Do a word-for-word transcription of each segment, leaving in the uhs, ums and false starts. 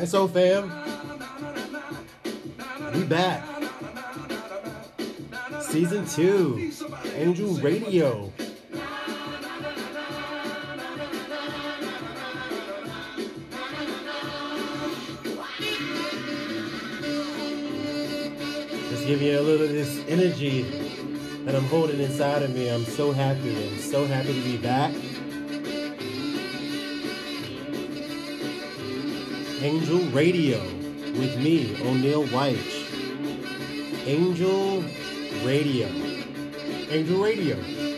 So fam, we back. Season two, Angel Radio. Just give you a little of this energy that I'm holding inside of me. I'm so happy and so happy to be back. Angel Radio with me, O'Neal White. Angel Radio. Angel Radio.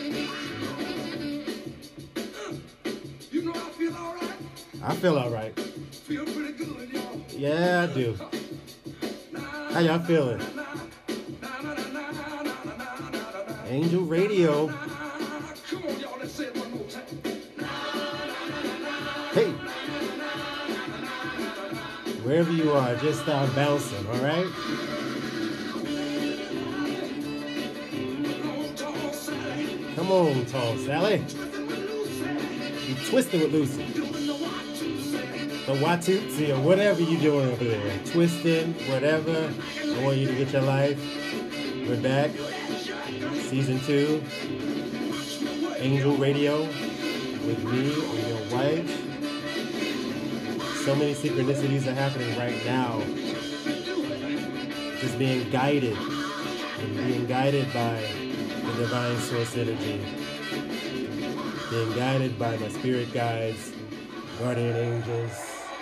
You know I feel all right. I feel all right. Feel pretty good, y'all. Yeah, I do. How y'all feeling? Angel Radio. Come on, y'all. Let's say it one more time. Hey. Wherever you are, just start bouncing, all right? Come on, tall Sally. You twisting with Lucy. The Watusi or whatever you're doing over there. Twisting, whatever. I want you to get your life. We're back. Season two. Angel Radio with me, O'Neal White. So many synchronicities are happening right now. Just being guided and being guided by the divine source energy. Being guided by my spirit guides, guardian angels.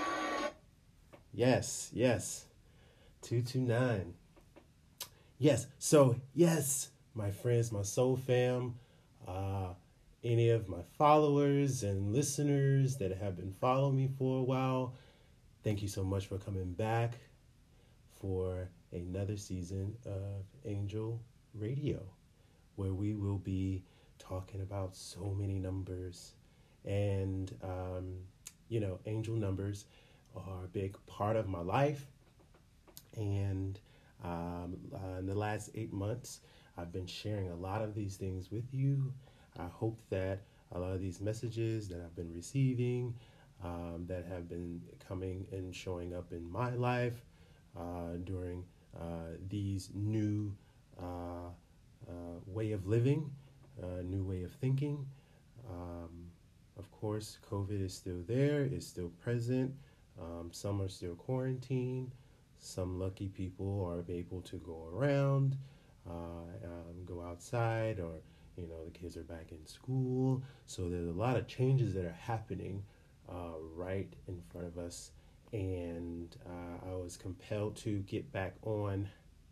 Yes, yes. two two nine. Yes, so yes, my friends, my soul fam, uh, any of my followers and listeners that have been following me for a while, thank you so much for coming back for another season of Angel Radio, where we will be talking about so many numbers. And, um, you know, angel numbers are a big part of my life. And um, uh, in the last eight months, I've been sharing a lot of these things with you. I hope that a lot of these messages that I've been receiving, um, that have been coming and showing up in my life uh, during uh, these new uh, uh, way of living, uh, new way of thinking. Um, of course, COVID is still there, it's still present. Um, some are still quarantined. Some lucky people are able to go around, uh, um, go outside, or you know, the kids are back in school. So there's a lot of changes that are happening uh, right in front of us. And uh, I was compelled to get back on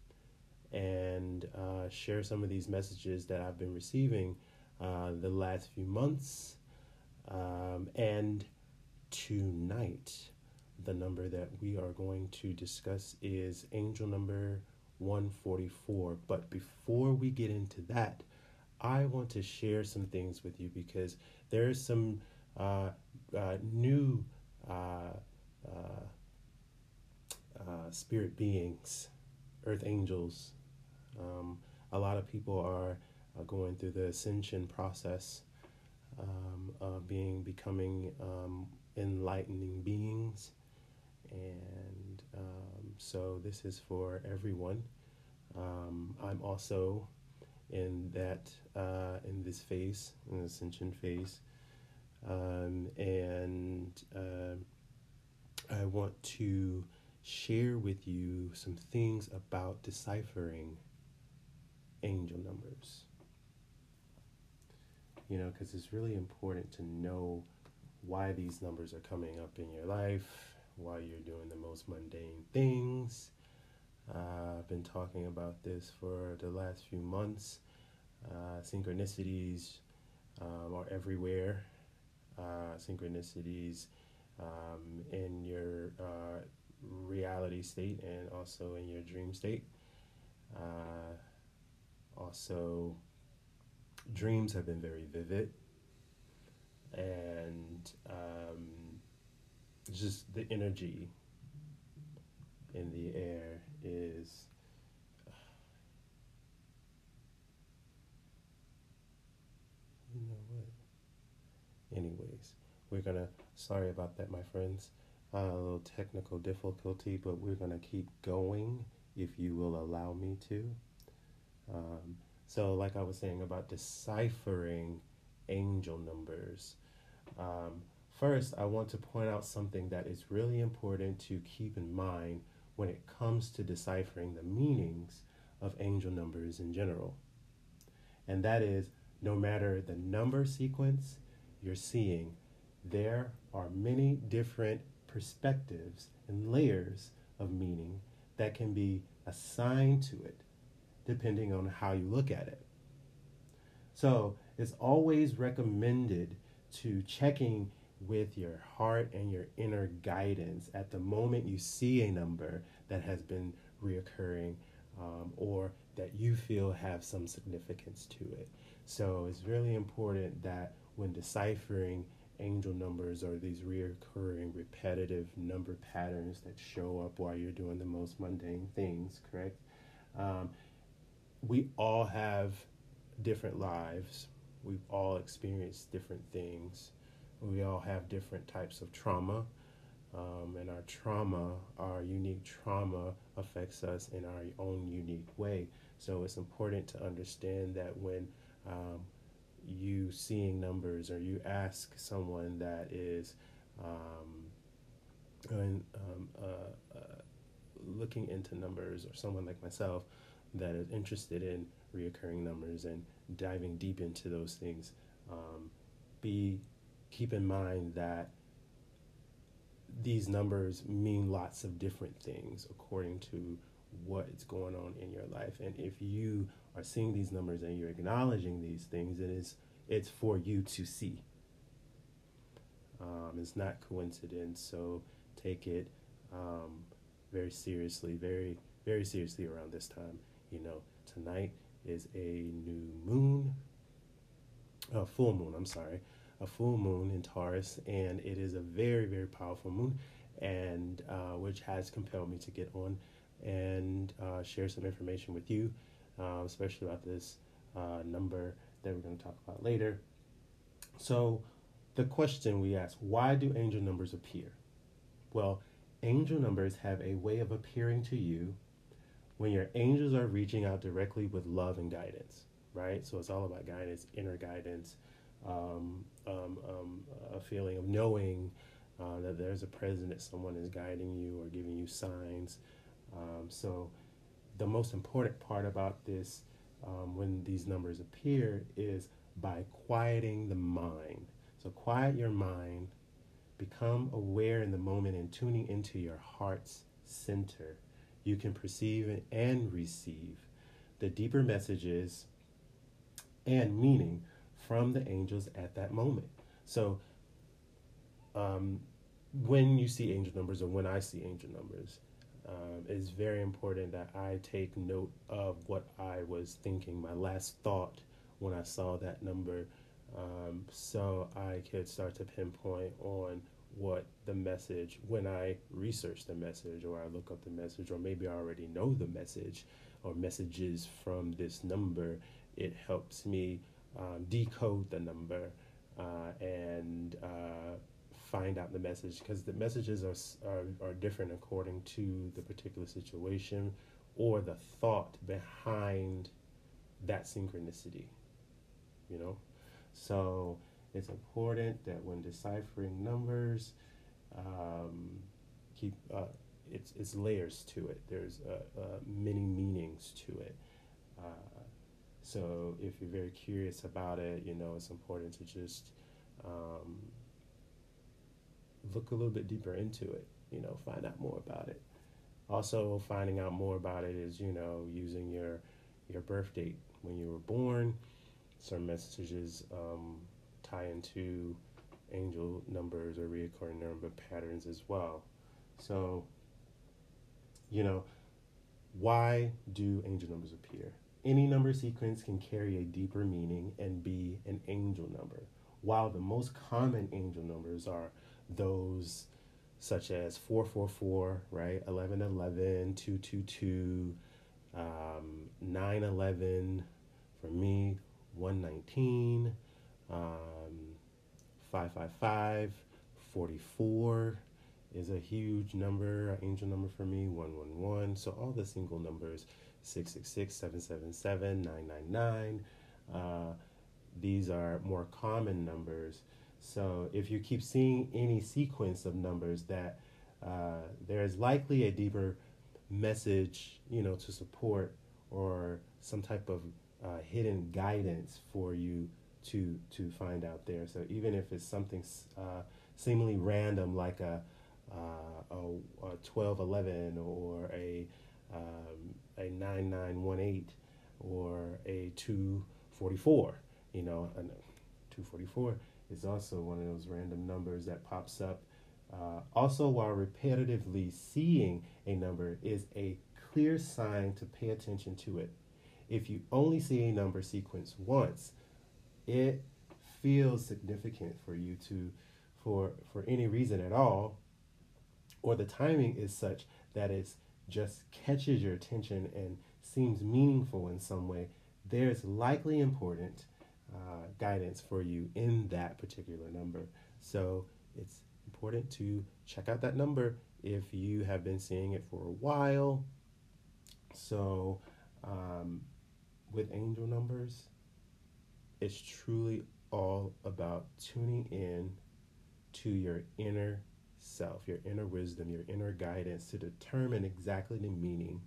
and uh, share some of these messages that I've been receiving uh, the last few months. Um, and tonight, the number that we are going to discuss is angel number one forty-four. But before we get into that, I want to share some things with you because there's some uh, uh, new uh, uh, uh, spirit beings, earth angels. Um, a lot of people are uh, going through the ascension process, um, of being becoming um, enlightening beings, and um, so this is for everyone. Um, I'm also in that uh, in this phase, in the ascension phase, um, and uh, I want to share with you some things about deciphering angel numbers. You know, because it's really important to know why these numbers are coming up in your life, why you're doing the most mundane things. Uh, I've been talking about this for the last few months. Uh, synchronicities um, are everywhere. Uh, synchronicities um, in your uh, reality state and also in your dream state. Uh, also, dreams have been very vivid, and um, just the energy in the air is you know what anyways we're gonna sorry about that, my friends. a little technical difficulty, but we're going to keep going if you will allow me to. Um, so, like I was saying about deciphering angel numbers, um, first I want to point out something that is really important to keep in mind when it comes to deciphering the meanings of angel numbers in general. And that is, no matter the number sequence you're seeing, there are many different perspectives and layers of meaning that can be assigned to it depending on how you look at it. So it's always recommended to checking with your heart and your inner guidance at the moment you see a number that has been reoccurring um, or that you feel have some significance to it. So it's really important that when deciphering angel numbers or these reoccurring repetitive number patterns that show up while you're doing the most mundane things, correct? Um, we all have different lives. We've all experienced different things. We all have different types of trauma. Um, and our trauma, our unique trauma, affects us in our own unique way. So it's important to understand that when um, you seeing numbers or you ask someone that is um, and, um, uh, uh, looking into numbers, or someone like myself that is interested in reoccurring numbers and diving deep into those things, um, be keep in mind that these numbers mean lots of different things according to what is going on in your life. And if you are seeing these numbers and you're acknowledging these things, it is it's for you to see. Um, it's not coincidence, so take it um, very seriously, very, very seriously around this time. You know, tonight is a new moon, a full moon, I'm sorry, a full moon in Taurus, and it is a very, very powerful moon, and uh, which has compelled me to get on and uh, share some information with you, uh, especially about this uh, number that we're going to talk about later. So the question we ask, why do angel numbers appear? Well, angel numbers have a way of appearing to you when your angels are reaching out directly with love and guidance, right? So it's all about guidance, inner guidance, um, um, um, a feeling of knowing uh, that there's a presence, that someone is guiding you or giving you signs. Um, so the most important part about this um, when these numbers appear is by quieting the mind. So quiet your mind, become aware in the moment and tuning into your heart's center. You can perceive and receive the deeper messages and meaning from the angels at that moment. So um, when you see angel numbers, or when I see angel numbers, um, it's very important that I take note of what I was thinking, my last thought when I saw that number, um, so I could start to pinpoint on what the message, when I research the message or I look up the message, or maybe I already know the message or messages from this number, it helps me um, decode the number uh, and uh, find out the message, because the messages are, are, are different according to the particular situation or the thought behind that synchronicity, you know? So it's important that when deciphering numbers, um, keep uh, it's it's layers to it. There's uh, uh, many meanings to it. Uh, so if you're very curious about it, you know, it's important to just um, look a little bit deeper into it. You know, find out more about it. Also, finding out more about it is, you know, using your your birth date when you were born. Some messages um, tie into angel numbers or recurring number patterns as well. So, you know, why do angel numbers appear? Any number sequence can carry a deeper meaning and be an angel number, while the most common angel numbers are those such as four four four, right, eleven eleven, two two two, um, nine eleven, for me, one nineteen, um, five five five, forty-four, is a huge number, an angel number for me, one one one. So all the single numbers, six six six, seven seven seven, nine nine nine, uh, these are more common numbers. So if you keep seeing any sequence of numbers, that uh, there is likely a deeper message, you know, to support, or some type of uh, hidden guidance for you to to find out there. So even if it's something uh, seemingly random, like a uh, a, a twelve eleven, or a um, a nine nine one eight, or a two forty-four, you know, and two forty-four is also one of those random numbers that pops up. Uh, also, while repetitively seeing a number is a clear sign to pay attention to it. If you only see a number sequence once, it feels significant for you to, for for any reason at all, or the timing is such that it just catches your attention and seems meaningful in some way, there's likely important uh, guidance for you in that particular number. So it's important to check out that number if you have been seeing it for a while. So um, with angel numbers, it's truly all about tuning in to your inner self, your inner wisdom, your inner guidance, to determine exactly the meaning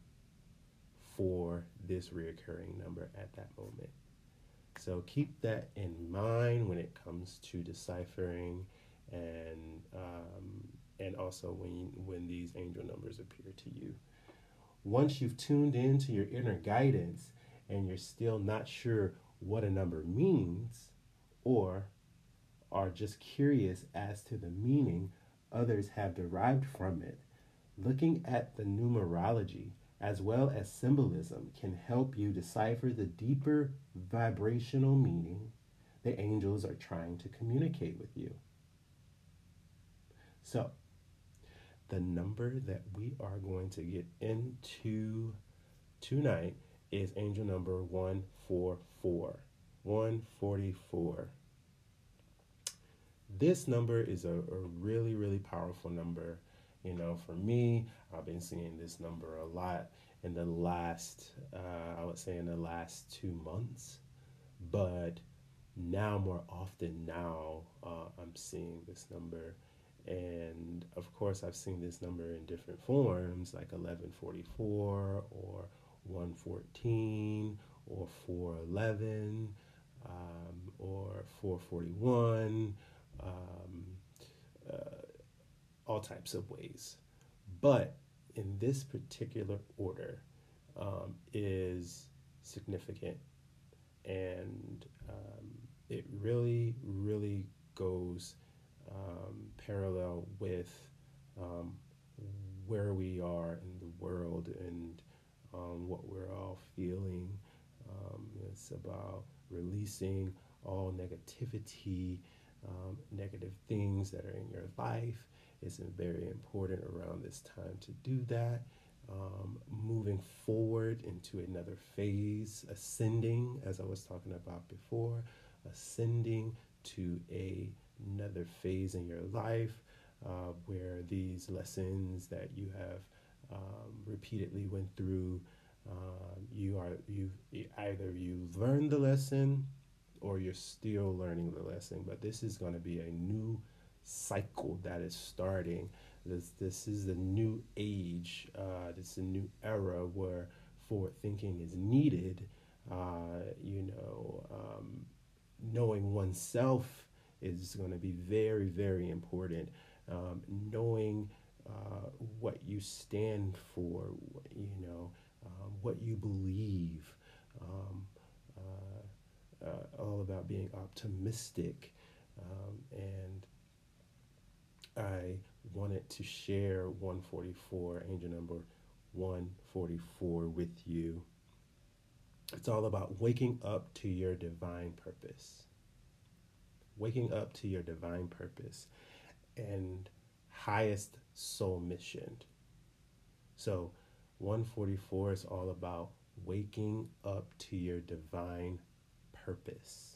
for this reoccurring number at that moment. So keep that in mind when it comes to deciphering, and um, and also when when these angel numbers appear to you. Once you've tuned in to your inner guidance and you're still not sure what a number means, or are just curious as to the meaning others have derived from it, looking at the numerology as well as symbolism can help you decipher the deeper vibrational meaning the angels are trying to communicate with you. So, the number that we are going to get into tonight is angel number one forty-four. one forty-four. This number is a, a really, really powerful number. You know, for me, I've been seeing this number a lot in the last, uh, I would say in the last two months. But now, more often now, uh, I'm seeing this number. And of course, I've seen this number in different forms, like eleven forty-four, or one fourteen, or four eleven, um, or four forty-one, um, uh, all types of ways. But in this particular order um, is significant, and um, it really, really goes um, parallel with um, where we are in the world, and um, what we're all feeling. Um, it's about releasing all negativity, um, negative things that are in your life. It's very important around this time to do that. Um, moving forward into another phase, ascending, as I was talking about before, ascending to a, another phase in your life uh, where these lessons that you have um, repeatedly went through, um, you are you either you learned the lesson or you're still learning the lesson. But this is going to be a new cycle that is starting. This this is a new age. Uh, this is a new era where forward thinking is needed. Uh, you know, um, knowing oneself is going to be very, very important. Um, knowing uh, what you stand for, you know, um, what you believe. Um, uh, uh, all about being optimistic, um, and I wanted to share one forty-four, angel number one forty-four, with you. It's all about waking up to your divine purpose. Waking up to your divine purpose and highest soul mission. So one forty-four is all about waking up to your divine purpose,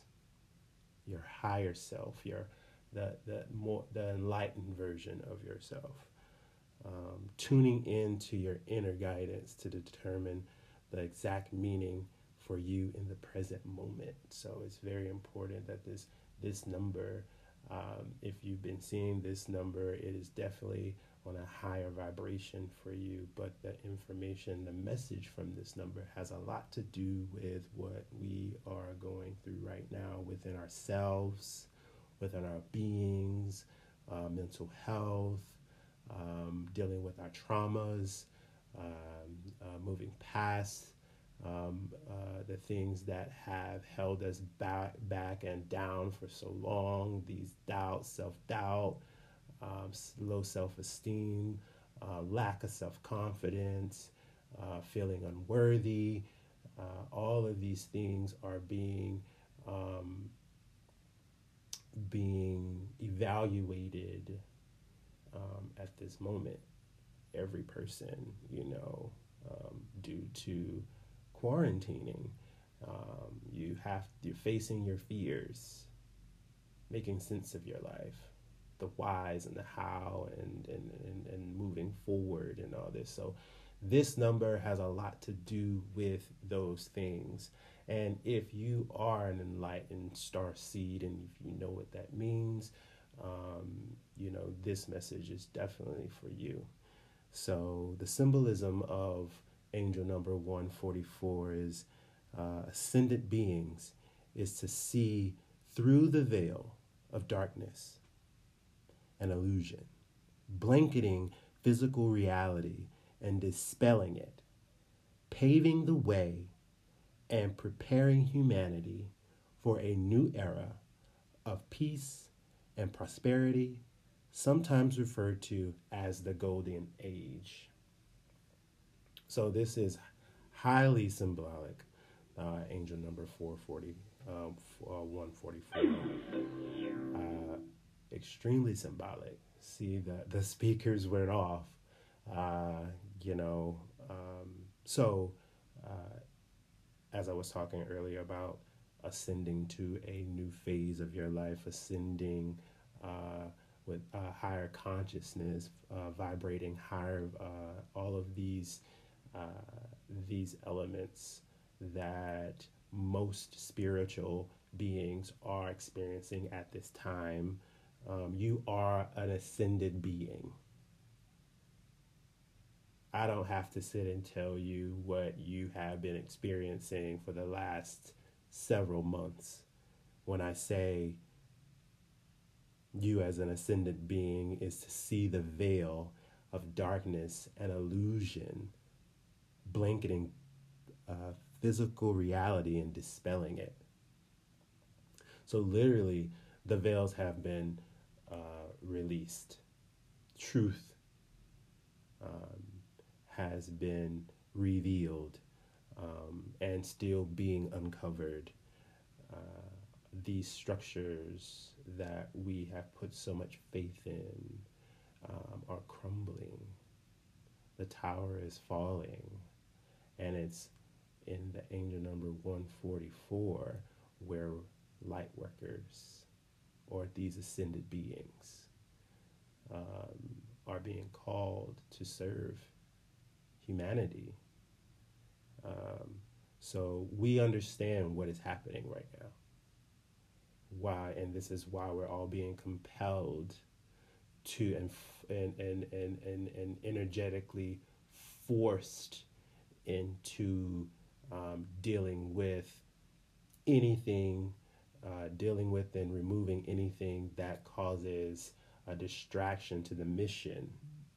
your higher self, your the the more the enlightened version of yourself. um, tuning into your inner guidance to determine the exact meaning for you in the present moment. So it's very important that this this number, um, if you've been seeing this number, it is definitely on a higher vibration for you. But the information, the message from this number has a lot to do with what we are going through right now within ourselves, within our beings, uh, mental health, um, dealing with our traumas, um, uh, moving past um, uh, the things that have held us back, back and down for so long, these doubts, self-doubt, um, low self-esteem, uh, lack of self-confidence, uh, feeling unworthy. Uh, all of these things are being um, being evaluated um, at this moment. Every person, you know, um, due to quarantining, um, you have you're facing your fears, making sense of your life, the whys and the how, and and, and, and moving forward and all this. So this number has a lot to do with those things. And if you are an enlightened star seed, and if you know what that means, um, you know, this message is definitely for you. So the symbolism of angel number one forty-four is uh, ascendant beings is to see through the veil of darkness and illusion, blanketing physical reality and dispelling it, paving the way and preparing humanity for a new era of peace and prosperity, sometimes referred to as the Golden Age. So this is highly symbolic, uh, angel number four forty, um, uh, one forty-four, uh, extremely symbolic. See, the, the speakers went off, uh, you know, um, so uh, as I was talking earlier about ascending to a new phase of your life, ascending uh, with a higher consciousness, uh, vibrating higher, uh, all of these uh, these elements that most spiritual beings are experiencing at this time. Um, you are an ascended being. I don't have to sit and tell you what you have been experiencing for the last several months when I say you as an ascended being is to see the veil of darkness and illusion blanketing uh, physical reality and dispelling it. So literally, the veils have been uh, released. Truth um, has been revealed um, and still being uncovered. Uh, these structures that we have put so much faith in um, are crumbling. The tower is falling, and it's in the angel number one forty-four where light workers or these ascended beings um, are being called to serve humanity. Um, so we understand what is happening right now. Why, and this is why we're all being compelled to and and and and and, and energetically forced into um, dealing with anything, uh, dealing with and removing anything that causes a distraction to the mission.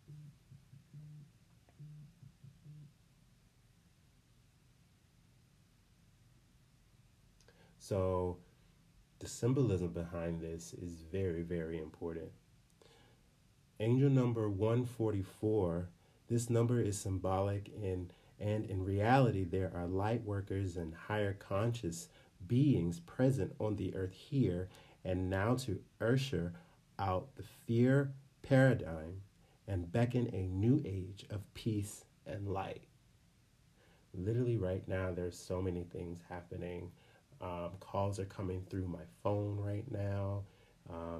So the symbolism behind this is very, very important. Angel number one forty-four, this number is symbolic in, and in reality there are light workers and higher conscious beings present on the earth here and now to usher out the fear paradigm and beckon a new age of peace and light. Literally right now there's so many things happening. Um, calls are coming through my phone right now. Um,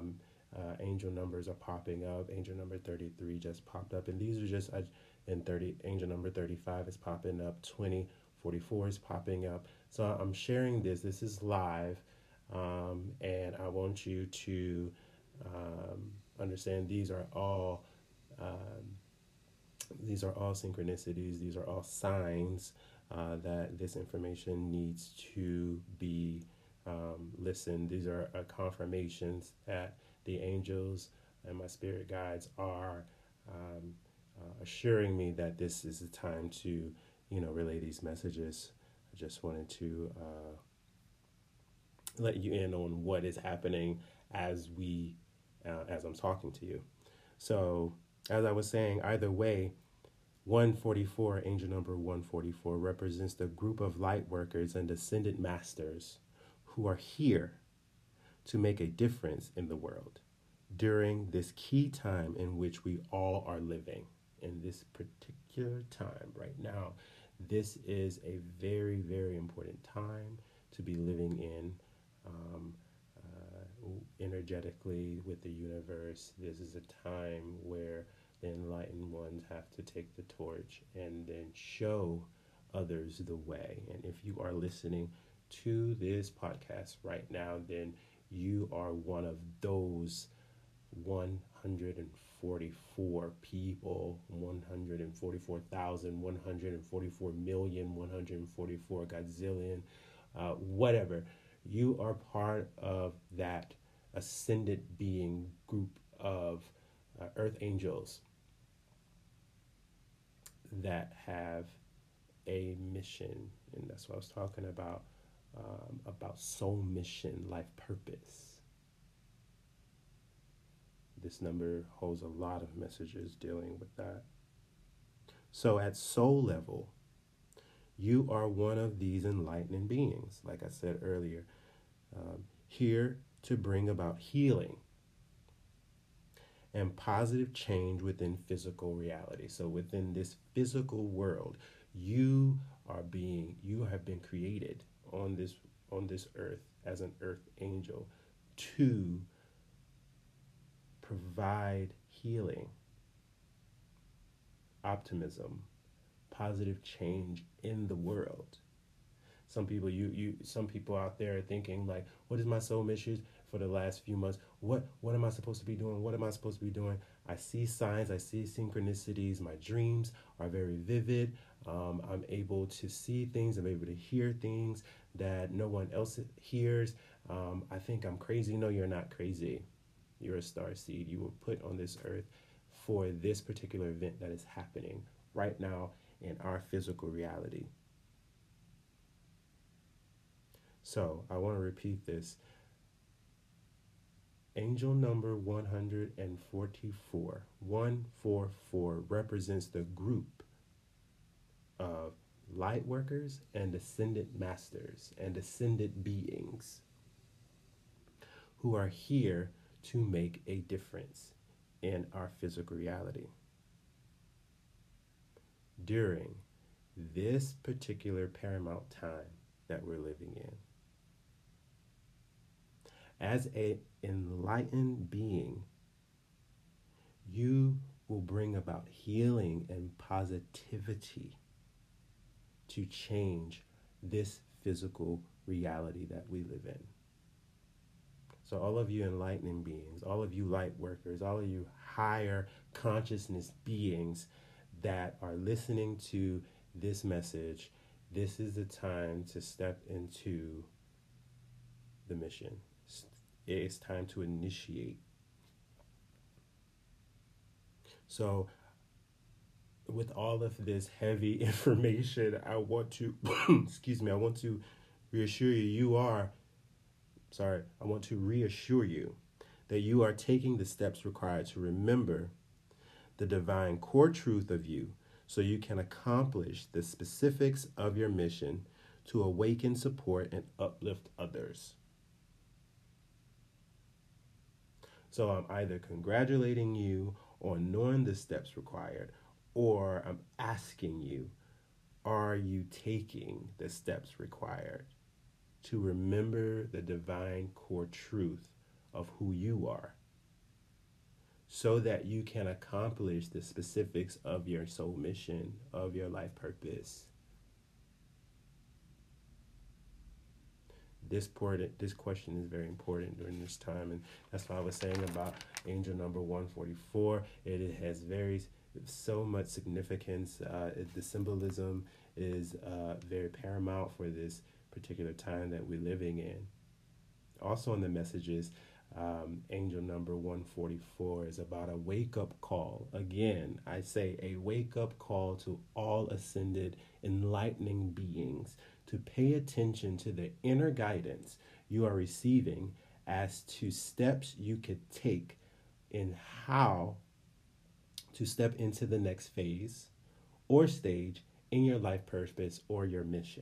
Uh, angel numbers are popping up. Angel number thirty-three just popped up. And these are just, uh, and thirty, angel number thirty-five is popping up. twenty forty-four is popping up. So I'm sharing this. This is live. Um, and I want you to um, understand these are all um, these are all synchronicities. These are all signs uh, that this information needs to be um, listened. These are uh, confirmations that the angels and my spirit guides are um, uh, assuring me that this is the time to, you know, relay these messages. I just wanted to uh, let you in on what is happening as we, uh, as I'm talking to you. So, as I was saying, either way, one forty-four, angel number one forty-four, represents the group of light workers and ascended masters who are here to make a difference in the world during this key time in which we all are living. In this particular time right now, this is a very, very important time to be living in. Um, uh, energetically with the universe, this is a time where the enlightened ones have to take the torch and then show others the way. And if you are listening to this podcast right now, then you are one of those one hundred forty-four people, one hundred forty-four thousand, one hundred forty-four million, one hundred forty-four gazillion, uh, whatever. You are part of that ascended being group of uh, earth angels that have a mission. And that's what I was talking about, um, about soul mission, life purpose. This number holds a lot of messages dealing with that. So at soul level, you are one of these enlightening beings, like I said earlier, um, here to bring about healing and positive change within physical reality. So within this physical world, you are being, you have been created on this on this earth as an earth angel to provide healing, optimism, positive change in the world. Some people, you, you, some people out there are thinking like, what is my soul mission for the last few months? What, what am I supposed to be doing? What am I supposed to be doing? I see signs, I see synchronicities. My dreams are very vivid. Um, I'm able to see things. I'm able to hear things that no one else hears. Um, I think I'm crazy. No, you're not crazy. You're a star seed. You were put on this earth for this particular event that is happening right now in our physical reality. So I want to repeat this. Angel number one hundred forty-four, one forty-four, represents the group of light workers and ascended masters and ascended beings who are here to make a difference in our physical reality. During this particular paramount time that we're living in, as an enlightened being, you will bring about healing and positivity to change this physical reality that we live in. So all of you enlightening beings, all of you light workers, all of you higher consciousness beings that are listening to this message, this is the time to step into the mission. It's time to initiate. So with all of this heavy information, I want to, excuse me, I want to reassure you, you are, sorry, I want to reassure you that you are taking the steps required to remember the divine core truth of you so you can accomplish the specifics of your mission to awaken, support, and uplift others. So I'm either congratulating you on knowing the steps required, or I'm asking you, are you taking the steps required to remember the divine core truth of who you are so that you can accomplish the specifics of your soul mission, of your life purpose. This important, this question is very important during this time, and that's why I was saying about angel number one forty-four. It, it has very so much significance. Uh, it, the symbolism is uh, very paramount for this particular time that we're living in. Also in the messages, um, angel number one forty-four is about a wake-up call. Again, I say a wake-up call to all ascended, enlightening beings to pay attention to the inner guidance you are receiving as to steps you could take in how to step into the next phase or stage in your life purpose or your mission.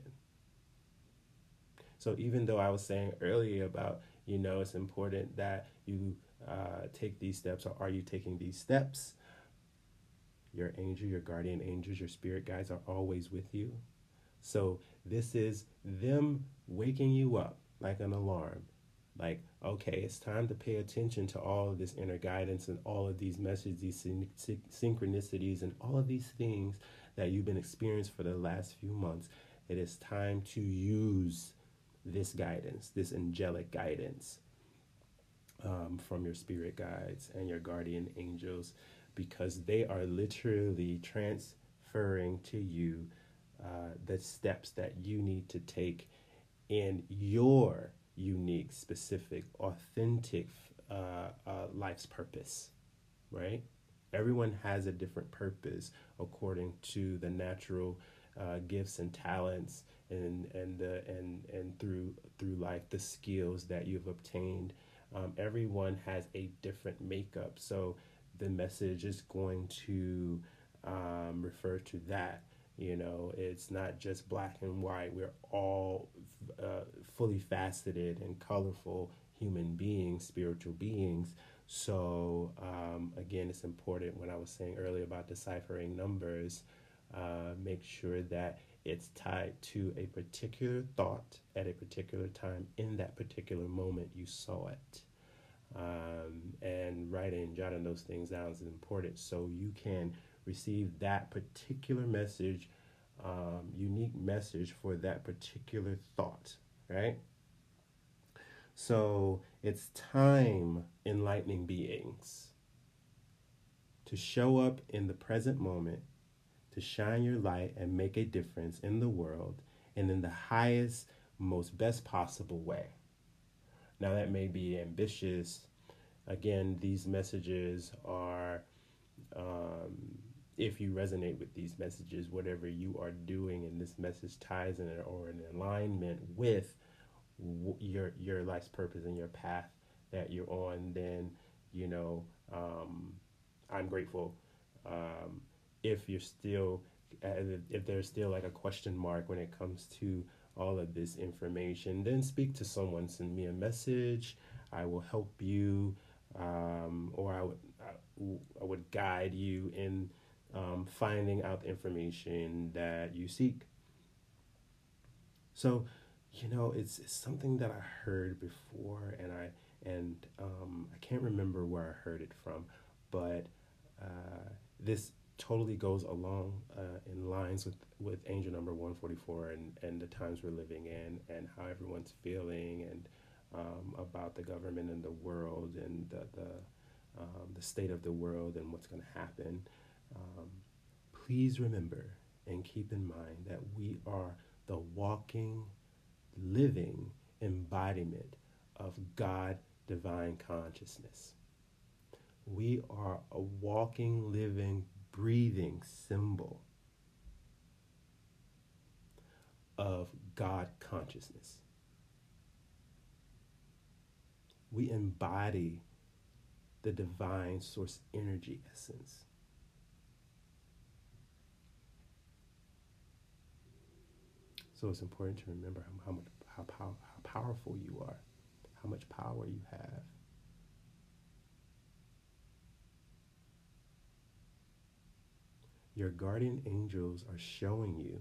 So even though I was saying earlier about, you know, it's important that you uh, take these steps, or are you taking these steps? Your angel, your guardian angels, your spirit guides are always with you. So this is them waking you up like an alarm. Like, okay, it's time to pay attention to all of this inner guidance and all of these messages, these syn- syn- synchronicities, and all of these things that you've been experiencing for the last few months. It is time to use this guidance, this angelic guidance um, from your spirit guides and your guardian angels, because they are literally transferring to you uh, the steps that you need to take in your unique, specific, authentic uh, uh, life's purpose, right? Everyone has a different purpose according to the natural uh, gifts and talents and and uh, and and through through life, the skills that you've obtained. Um, everyone has a different makeup, so the message is going to um, refer to that. You know, it's not just black and white. We're all uh, fully faceted and colorful human beings, spiritual beings. So um, again, it's important, when I was saying earlier about deciphering numbers, uh, make sure that it's tied to a particular thought at a particular time in that particular moment you saw it. Um, and writing, jotting those things down is important so you can receive that particular message, um, unique message for that particular thought, right? So it's time, enlightening beings, to show up in the present moment, to shine your light and make a difference in the world and in the highest, most best possible way. Now that may be ambitious. Again, these messages are, um, if you resonate with these messages, whatever you are doing and this message ties in or in alignment with w- your your life's purpose and your path that you're on, then, you know, um, I'm grateful. Um, if you're still, uh, if there's still like a question mark when it comes to all of this information, then speak to someone, send me a message. I will help you, um, or I would I, I would guide you in um, finding out the information that you seek. So, you know, it's, it's something that I heard before, and I and um, I can't remember where I heard it from, but uh, this totally goes along uh, in lines with, with angel number one forty-four and, and the times we're living in and how everyone's feeling, and um, about the government and the world and the the, um, the state of the world and what's going to happen. Um, please remember and keep in mind that we are the walking, living embodiment of God divine consciousness. We are a walking, living, breathing symbol of God consciousness. We embody the divine source energy essence. So it's important to remember how, how much how, pow, how powerful you are, how much power you have. Your guardian angels are showing you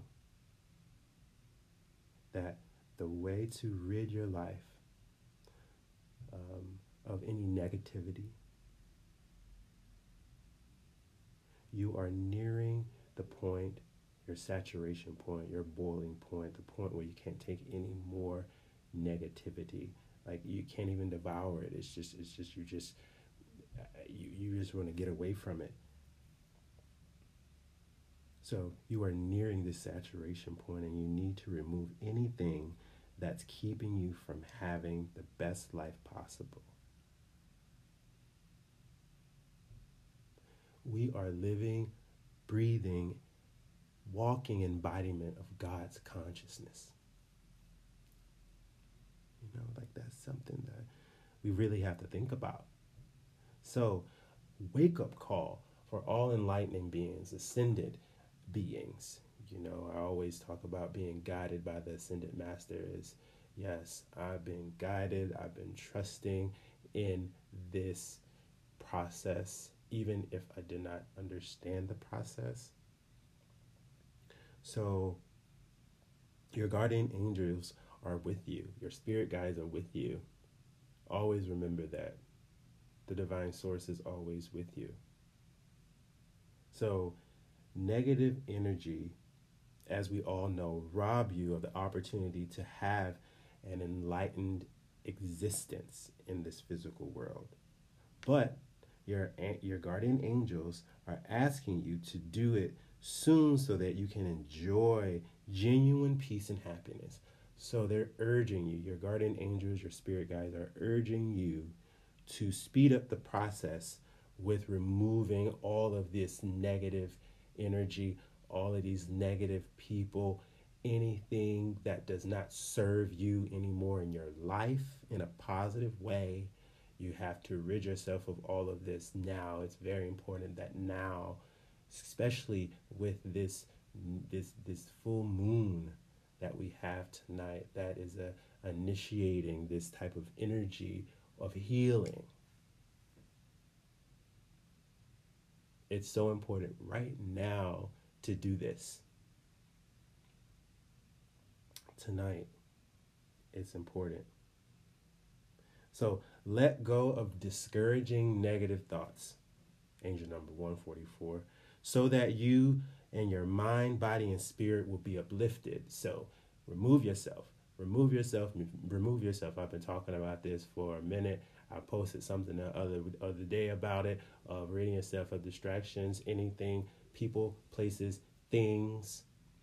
that the way to rid your life um, of any negativity, you are nearing the point, your saturation point, your boiling point, the point where you can't take any more negativity. Like you can't even devour it. It's just, it's just, you just, you, you just want to get away from it. So you are nearing this saturation point, and you need to remove anything that's keeping you from having the best life possible. We are living, breathing, walking embodiment of God's consciousness. You know, like that's something that we really have to think about. So, wake up call for all enlightening beings, ascended beings. You know, I always talk about being guided by the ascended master is, yes, I've been guided, I've been trusting in this process, even if I did not understand the process. So your guardian angels are with you. Your spirit guides are with you. Always remember that. The divine source is always with you. So negative energy, as we all know, rob you of the opportunity to have an enlightened existence in this physical world. But your your guardian angels are asking you to do it soon so that you can enjoy genuine peace and happiness. So they're urging you, your guardian angels, your spirit guides are urging you to speed up the process with removing all of this negative energy, all of these negative people, anything that does not serve you anymore in your life in a positive way. You have to rid yourself of all of this now. It's very important that now, especially with this this this full moon that we have tonight, that is a, initiating this type of energy of healing. It's so important right now to do this. Tonight, it's important. So let go of discouraging negative thoughts. Angel number one forty-four. So that you and your mind, body, and spirit will be uplifted. So remove yourself. Remove yourself. Remove yourself. I've been talking about this for a minute. I posted something the other other day about it, of ridding yourself of distractions, anything, people, places, things,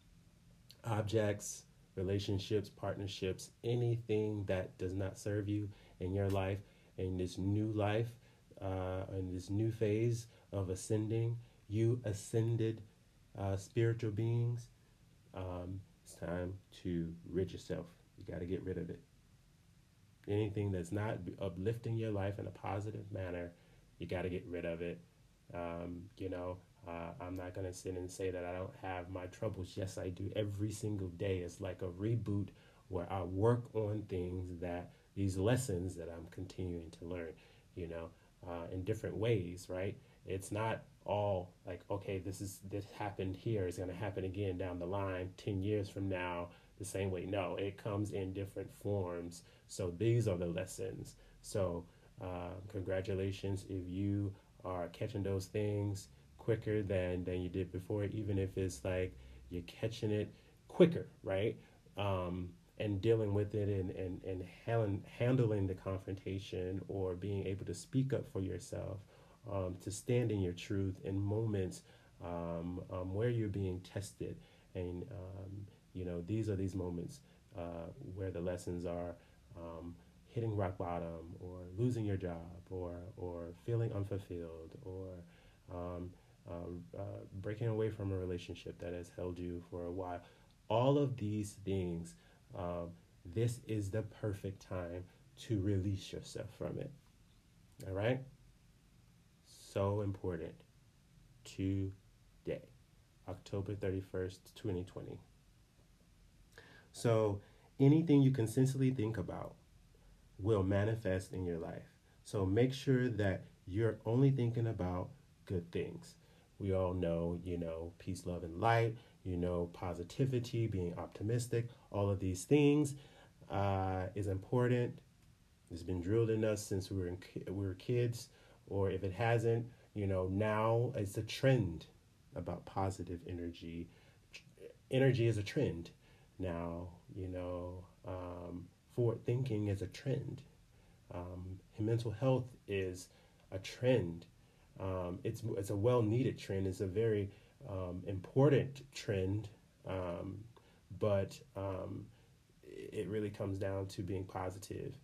objects, relationships, partnerships, anything that does not serve you in your life, in this new life, uh, in this new phase of ascending, you ascended uh, spiritual beings. Um, it's time to rid yourself. You got to get rid of it. Anything that's not uplifting your life in a positive manner, you got to get rid of it. Um, you know, uh, I'm not going to sit and say that I don't have my troubles. Yes, I do. Every single day is like a reboot where I work on things that, these lessons that I'm continuing to learn, you know, uh, in different ways, right? It's not all like, okay, this is, this happened here, it's going to happen again down the line, ten years from now, the same way. No, it comes in different forms. So these are the lessons. So uh, congratulations if you are catching those things quicker than, than you did before, even if it's like you're catching it quicker, right? Um, and dealing with it and, and, and handling, handling the confrontation, or being able to speak up for yourself, um, to stand in your truth in moments um, um, where you're being tested. And, um, you know, these are these moments uh, where the lessons are um, hitting rock bottom, or losing your job, or, or feeling unfulfilled, or um, um, uh, breaking away from a relationship that has held you for a while. All of these things, um, this is the perfect time to release yourself from it. All right? So important. Today, October thirty-first, twenty twenty. So anything you consistently think about will manifest in your life. So make sure that you're only thinking about good things. We all know, you know, peace, love, and light, you know, positivity, being optimistic, all of these things uh, is important. It's been drilled in us since we were in, we were kids, or if it hasn't, you know, now it's a trend. about positive energy. Energy is a trend. Now, you know, um, forward thinking is a trend. Um, mental health is a trend. Um, it's it's a well needed trend. It's a very um, important trend, um, but um, it really comes down to being positive,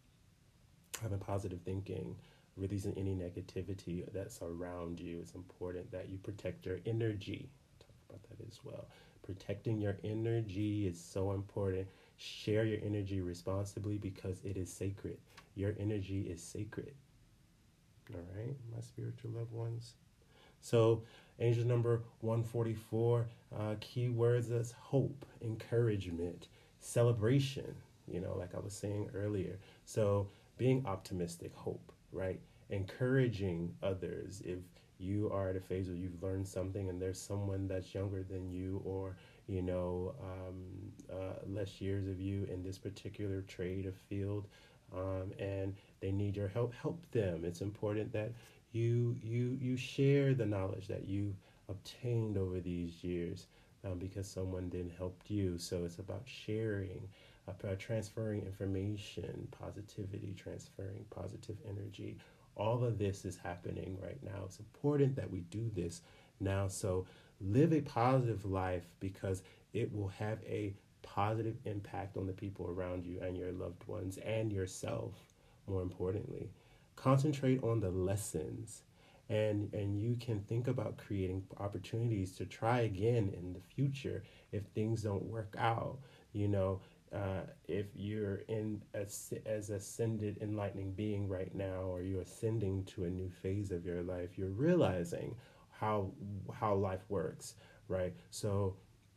having positive thinking, releasing any negativity that's around you. It's important that you protect your energy. Talk about that as well. Protecting your energy is so important. Share your energy responsibly because it is sacred. Your energy is sacred. All right, my spiritual loved ones. So, angel number one forty-four, uh, key words as hope, encouragement, celebration, you know, like I was saying earlier. So, being optimistic, hope, right? Encouraging others. If you are at a phase where you've learned something and there's someone that's younger than you or, you know, um, uh, less years of you in this particular trade or field, um, and they need your help, help them. It's important that you you you share the knowledge that you obtained over these years, um, because someone then helped you. So it's about sharing, about transferring information, positivity, transferring positive energy. All of this is happening right now. It's important that we do this now. So live a positive life because it will have a positive impact on the people around you and your loved ones and yourself, more importantly. Concentrate on the lessons, and and you can think about creating opportunities to try again in the future if things don't work out. You know, uh, if you're in as, as ascended enlightening being right now, or you're ascending to a new phase of your life, you're realizing how how life works, right? So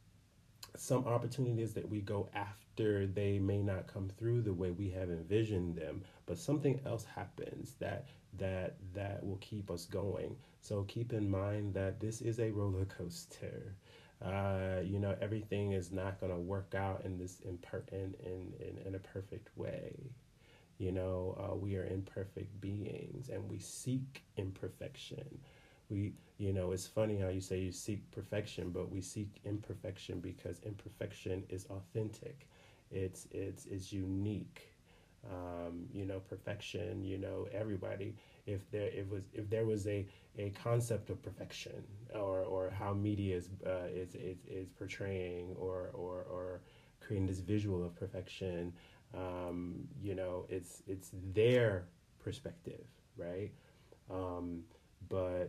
some opportunities that we go after, they may not come through the way we have envisioned them, but something else happens that that that will keep us going. So keep in mind that this is a roller coaster. Uh, you know, everything is not going to work out in this imper- in, in, in, in a perfect way. You know, uh, we are imperfect beings and we seek imperfection. We, you know, it's funny how you say you seek perfection, but we seek imperfection because imperfection is authentic. It's it's it's unique. Um, you know, perfection. You know, everybody. If there it was if there was a, a concept of perfection, or, or how media is, uh, is is is portraying or or or creating this visual of perfection, um, you know, it's it's their perspective, right? Um, but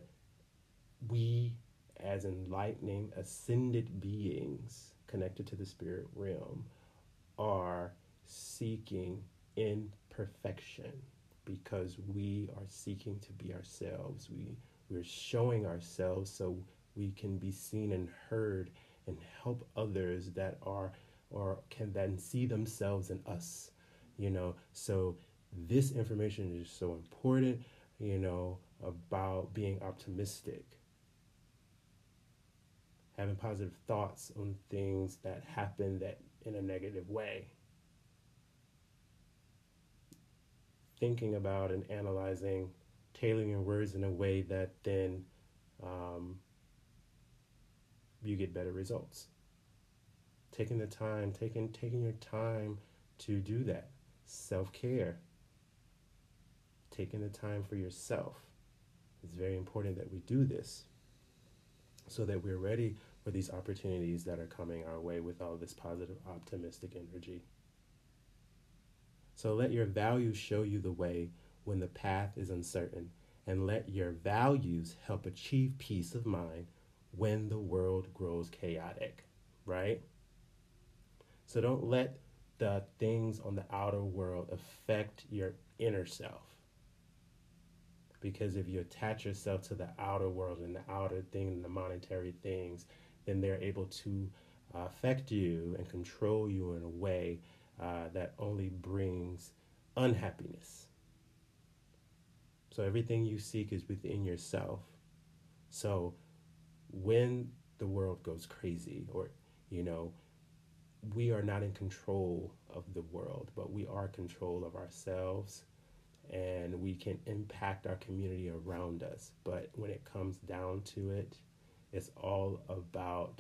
we, as enlightening, ascended beings connected to the spirit realm, are seeking imperfection because we are seeking to be ourselves. We, we're showing ourselves so we can be seen and heard and help others that are or can then see themselves in us, you know. So this information is so important, you know, about being optimistic, having positive thoughts on things that happen that in a negative way, thinking about and analyzing, tailoring your words in a way that then um, you get better results. Taking the time, taking taking your time to do that. Self-care. Taking the time for yourself. It's very important that we do this so that we're ready for these opportunities that are coming our way with all this positive, optimistic energy. So let your values show you the way when the path is uncertain, and let your values help achieve peace of mind when the world grows chaotic, right? So don't let the things on the outer world affect your inner self. Because if you attach yourself to the outer world and the outer thing and the monetary things, then they're able to uh, affect you and control you in a way uh, that only brings unhappiness. So everything you seek is within yourself. So when the world goes crazy, or, you know, we are not in control of the world, but we are in control of ourselves, and we can impact our community around us. But when it comes down to it, It's all about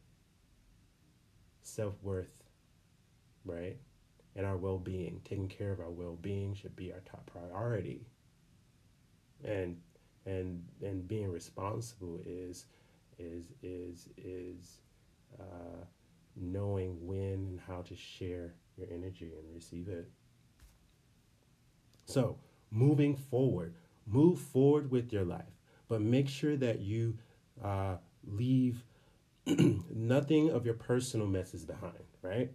self-worth, right? And our well-being. Taking care of our well-being should be our top priority. And and and being responsible is is is is uh, knowing when and how to share your energy and receive it. So, moving forward, move forward with your life, but make sure that you uh, leave nothing of your personal messes behind, right?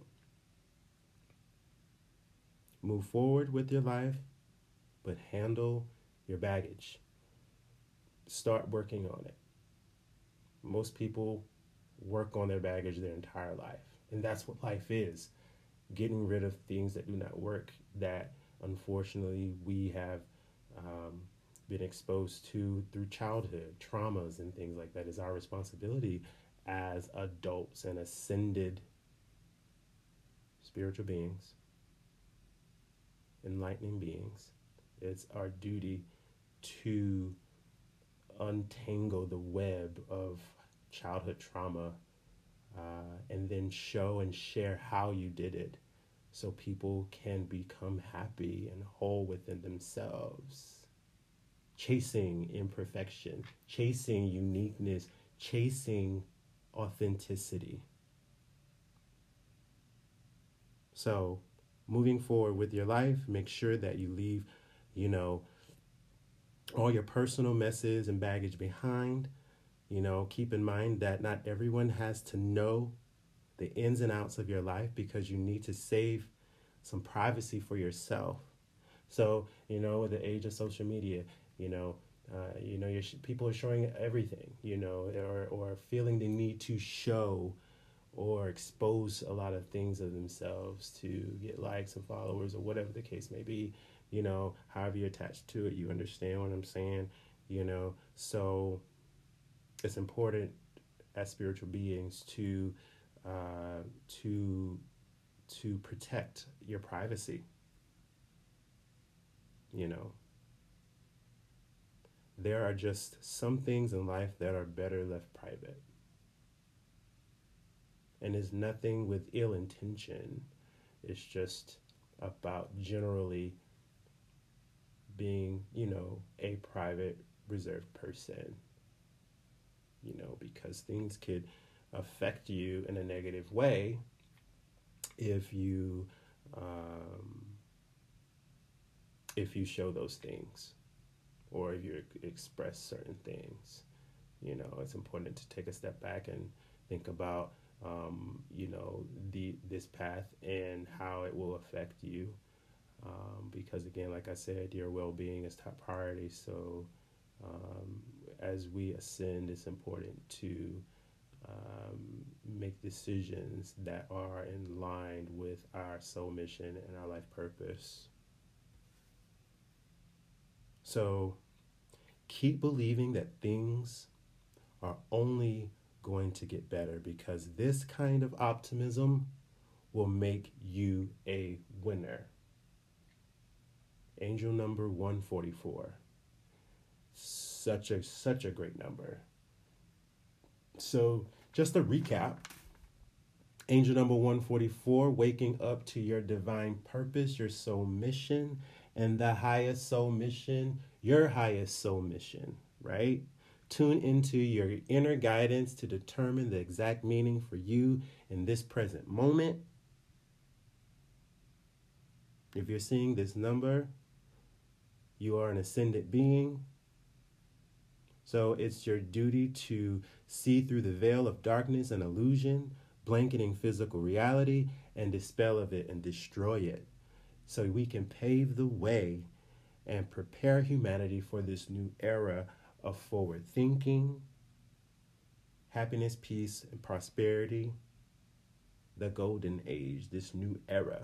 Move forward with your life, but handle your baggage. Start working on it. Most people work on their baggage their entire life, and that's what life is. Getting rid of things that do not work, that unfortunately we have um, been exposed to through childhood traumas and things like that, is our responsibility as adults and ascended spiritual beings, enlightening beings. It's our duty to untangle the web of childhood trauma, uh, and then show and share how you did it, so people can become happy and whole within themselves. Chasing imperfection, chasing uniqueness, chasing authenticity. So, moving forward with your life, make sure that you leave, you know, all your personal messes and baggage behind. You know, keep in mind that not everyone has to know the ins and outs of your life, because you need to save some privacy for yourself. So, you know, with the age of social media, you know, uh, you know, your sh- people are showing everything, you know, or, or feeling the need to show or expose a lot of things of themselves to get likes and followers or whatever the case may be. You know, however you're attached to it, you understand what I'm saying, you know. So it's important as spiritual beings to uh, to to protect your privacy. You know, there are just some things in life that are better left private. And it's nothing with ill intention. It's just about generally being, you know, a private, reserved person. You know, because things could affect you in a negative way if you um, if you show those things, or if you express certain things. You know, it's important to take a step back and think about um, you know, the this path and how it will affect you. Um, because again, like I said, your well-being is top priority. So um, as we ascend, it's important to um, make decisions that are in line with our soul mission and our life purpose. So keep believing that things are only going to get better, because this kind of optimism will make you a winner. Angel number one forty-four. Such a such a great number. So just a recap. Angel number one forty-four, waking up to your divine purpose, your soul mission, and the highest soul mission, your highest soul mission, right? Tune into your inner guidance to determine the exact meaning for you in this present moment. If you're seeing this number, you are an ascended being. So it's your duty to see through the veil of darkness and illusion, blanketing physical reality, and dispel of it and destroy it, so we can pave the way and prepare humanity for this new era of forward thinking, happiness, peace, and prosperity, the golden age, this new era.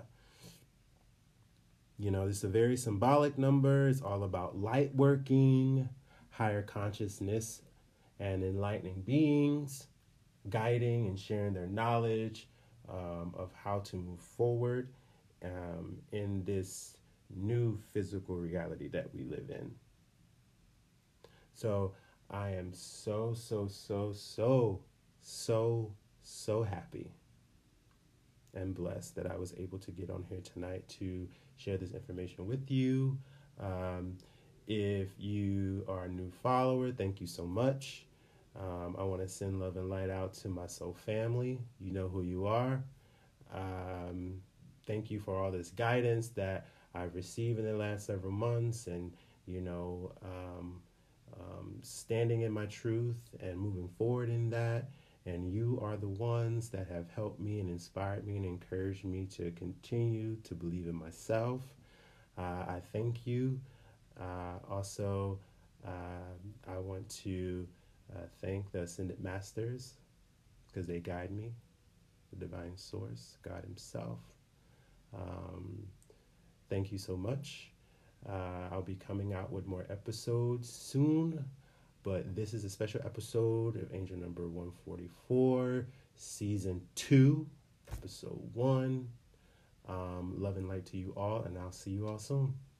You know, this is a very symbolic number. It's all about light working, higher consciousness, and enlightening beings, guiding and sharing their knowledge um, of how to move forward um, in this new physical reality that we live in. So I am so, so, so, so, so, so happy and blessed that I was able to get on here tonight to share this information with you. Um, if you are a new follower, thank you so much. Um, I want to send love and light out to my soul family. You know who you are. Um, thank you for all this guidance that I've received in the last several months, and, you know, um, um, standing in my truth and moving forward in that. And you are the ones that have helped me and inspired me and encouraged me to continue to believe in myself. Uh, I thank you. Uh, also, uh, I want to uh, thank the Ascended Masters because they guide me, the divine source, God himself. Um, thank you so much. Uh, I'll be coming out with more episodes soon, but this is a special episode of Angel Number one forty-four, Season two, Episode one. Um, love and light to you all, and I'll see you all soon.